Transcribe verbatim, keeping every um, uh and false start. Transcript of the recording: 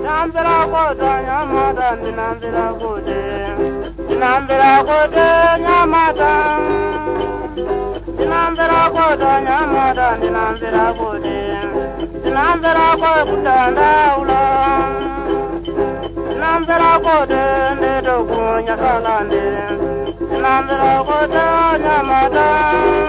Nambira kote nyamata nambira kote nambira kote nyamata nambira kote nyamata nambira kote nambira kote kutanda ulo nambira kote ndedo kunya kalande nambira kote nyamata